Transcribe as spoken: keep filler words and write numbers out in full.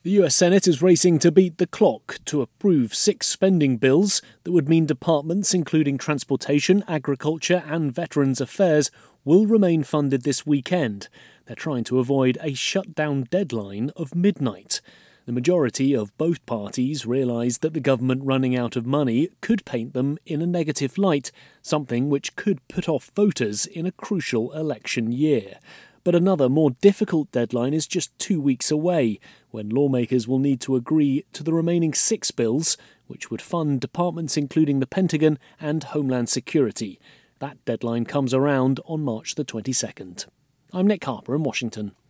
The U S Senate is racing to beat the clock to approve six spending bills that would mean departments including transportation, agriculture and veterans affairs will remain funded this weekend. They're trying to avoid a shutdown deadline of midnight. The majority of both parties realise that the government running out of money could paint them in a negative light, something which could put off voters in a crucial election year. But another, more difficult deadline is just two weeks away, when lawmakers will need to agree to the remaining six bills, which would fund departments including the Pentagon and Homeland Security. That deadline comes around on March the twenty-second. I'm Nick Harper in Washington.